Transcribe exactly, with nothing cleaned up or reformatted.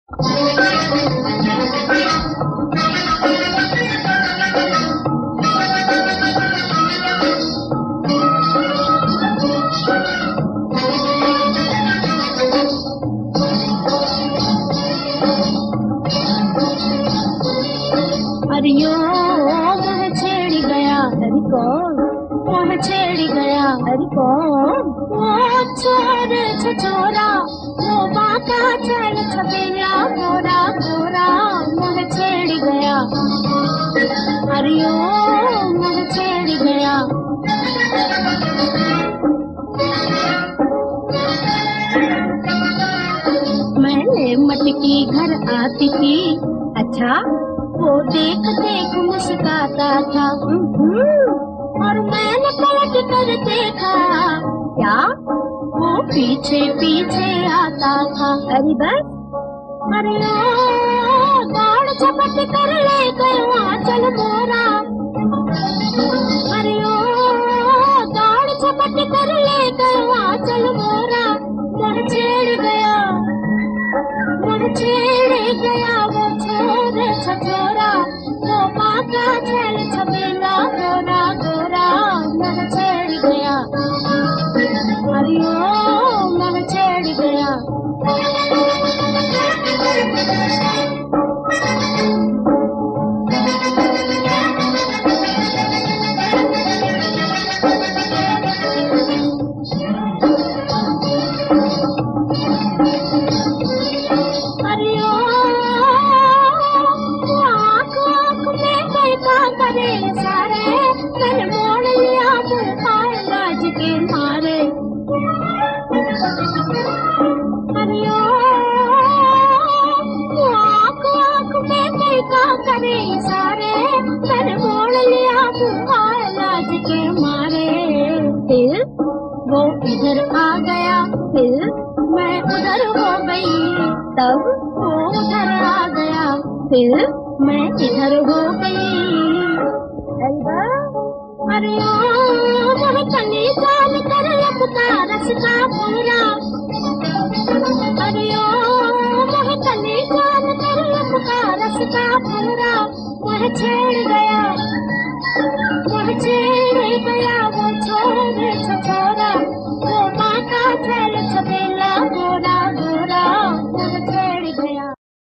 अरियो मोह छेड़ गया, अरे कौन मोह छेड़ गया, अरे कौन वो छोर छछोरा, वो बाका चल छबेला मोरा मोरा मोह छेड़ गया, अरियो मोह छेड़ गया। मैंने मटकी घर आती थी, अच्छा वो देख देख मुस्काता था, और मैंने पलट कर देखा, क्या वो पीछे पीछे आता था। अरे बस, अरे ओ दौड़ झपट कर ले गया चल मोरा, अरे ओ दौड़ झपट कर ले गया चल मोरा, मोह छेड़ गया, मोह छेड़ गया वो छोर छछोरा, वो बाका चल छबेला गोरा गोरा मोह छेड़ गया, अरे ओ मोह छेड़ गया। वो इधर आ गया, फिर मैं उधर हो गई, तब वो उधर आ गया, फिर मैं इधर हो गई। अरे ओ वह कली जान कर लपका रसका पूरा, अरे ओ वह कली जान कर लपका रसका पूरा, वह छेड़ गया,